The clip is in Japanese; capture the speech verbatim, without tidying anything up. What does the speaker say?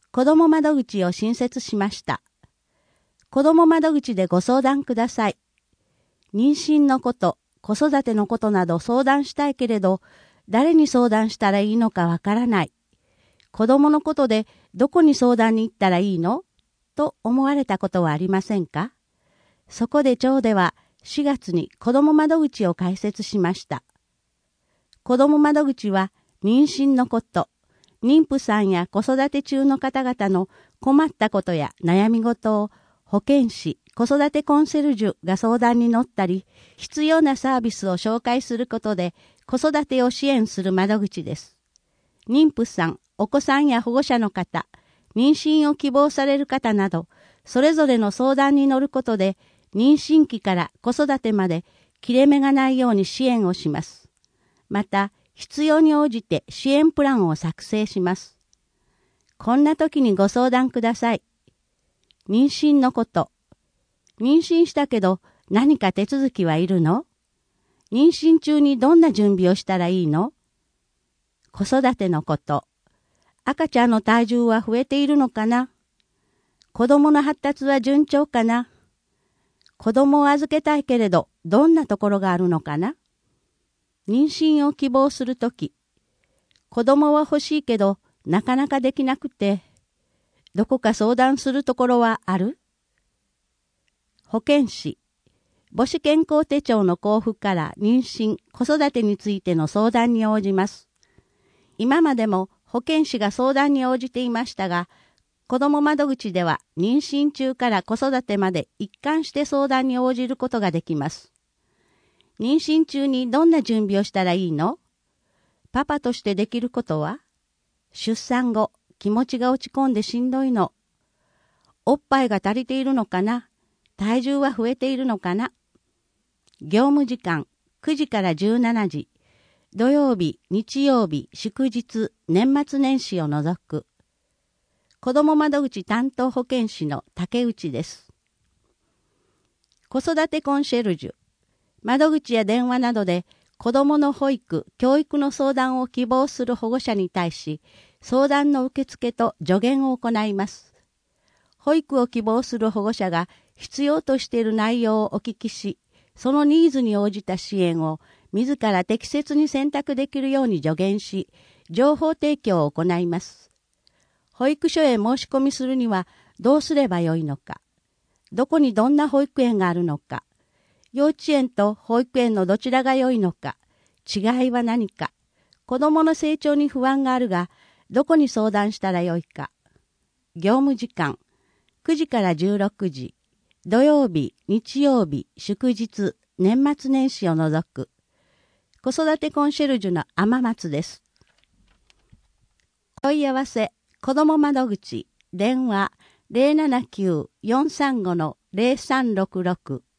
子ども窓口を新設しました。子ども窓口でご相談ください。妊娠のこと、子育てのことなど相談したいけれど、誰に相談したらいいのかわからない。子どものことでどこに相談に行ったらいいのと思われたことはありませんか？そこで町ではしがつに子ども窓口を開設しました。子ども窓口は妊娠のこと、妊婦さんや子育て中の方々の困ったことや悩み事を保健師、子育てコンシェルジュが相談に乗ったり、必要なサービスを紹介することで子育てを支援する窓口です。妊婦さん、お子さんや保護者の方、妊娠を希望される方など、それぞれの相談に乗ることで、妊娠期から子育てまで切れ目がないように支援をします。また、必要に応じて支援プランを作成します。こんな時にご相談ください。妊娠のこと。妊娠したけど何か手続きはいるの？妊娠中にどんな準備をしたらいいの？子育てのこと。赤ちゃんの体重は増えているのかな？子供の発達は順調かな？子供を預けたいけれどどんなところがあるのかな？妊娠を希望するとき、子供は欲しいけどなかなかできなくて、どこか相談するところはある？保健師、母子健康手帳の交付から妊娠、子育てについての相談に応じます。今までも保健師が相談に応じていましたが、子ども窓口では妊娠中から子育てまで一貫して相談に応じることができます。妊娠中にどんな準備をしたらいいの？パパとしてできることは？出産後、気持ちが落ち込んでしんどいの。おっぱいが足りているのかな？体重は増えているのかな？業務時間くじからじゅうしちじ、土曜日、日曜日、祝日、年末年始を除く。子ども窓口担当保健師の竹内です。子育てコンシェルジュ。窓口や電話などで子どもの保育、教育の相談を希望する保護者に対し、相談の受付と助言を行います。保育を希望する保護者が必要としている内容をお聞きし、そのニーズに応じた支援を自ら適切に選択できるように助言し、情報提供を行います。保育所へ申し込みするにはどうすればよいのか、どこにどんな保育園があるのか、幼稚園と保育園のどちらが良いのか、違いは何か、子どもの成長に不安があるが、どこに相談したらよいか。業務時間くじからじゅうろくじ、土曜日、日曜日、祝日、年末年始を除く。子育てコンシェルジュの天松です。問い合わせ、子ども窓口、電話 ゼロななきゅう よんさんご ゼロさんろくろく